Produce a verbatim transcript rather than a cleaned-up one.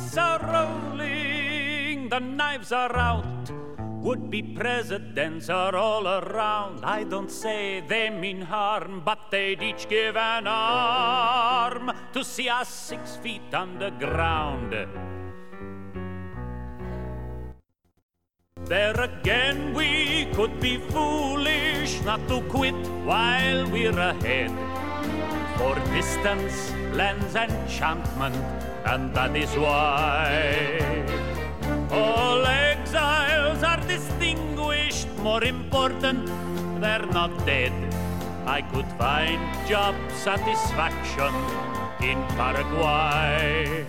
dice are rolling, the knives are out. Would-be presidents are all around. I don't say they mean harm, but they'd each give an arm to see us six feet underground. There again we could be foolish not to quit while we're ahead. For distance lends enchantment, and that is why all exiles are distinguished. More important, they're not dead. I could find job satisfaction in Paraguay.